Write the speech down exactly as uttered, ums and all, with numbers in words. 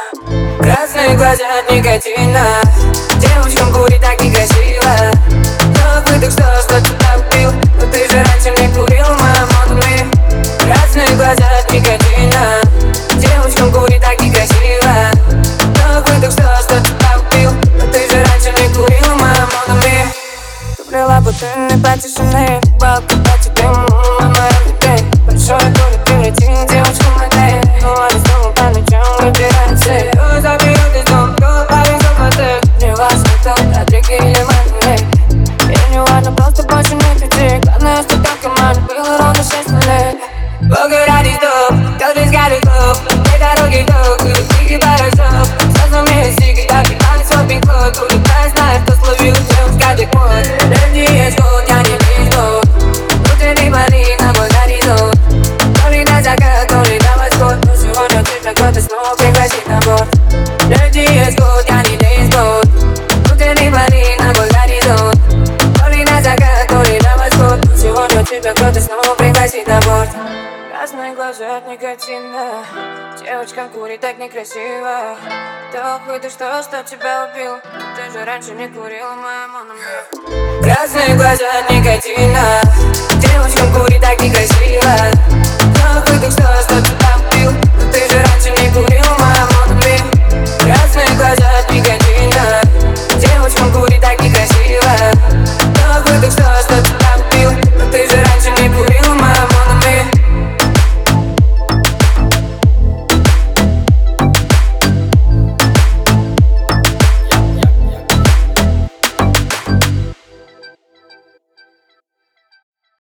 Красные глаза от никотина. Девочкам курить так некрасиво. Но выдох, что, что тебя убил. Но ты же раньше не курил в моем модуме. Красные глаза от никотина. Девочкам курить так некрасиво. Но выдох, что, что тебя убил. Но ты же раньше не курил в моем модуме. Ты плела бутыльный по тишине. Балка платье дым, мама, everyday. Большой город, бюллетень, девочка модель. Ну а снова по ночам выбирается. Кто заберет из дома, кто повезет в отель. Не важно, кто, Родригес или Мануэль. И не важно, просто больше не кричи. Главное, что так команда было ровно шесть нулей. Бога ради стоп, каждый скажет стоп. Две дороги вдох, крутики парусов. Сразу вместе, когда пинали свой пин-код. Улетая, зная, что словил девушка джекпот. Леди есть год, я не весь год. Внутренний парень на мой горизонт. То ли на закат, то ли на восход. Но сегодня цифра года снова пригласит на борт. Леди есть год, я не весь год. Внутренний парень на мой горизонт. То ли на закат, то ли на восход. Но сегодня цифра года снова пригласит на борт. Красные глаза от никотина. Девочкам курить так некрасиво. Так выйдет, что, что тебя убил. Ты же раньше не курил в моем модуме. Красные глаза от никотина. Девочкам курить так некрасиво.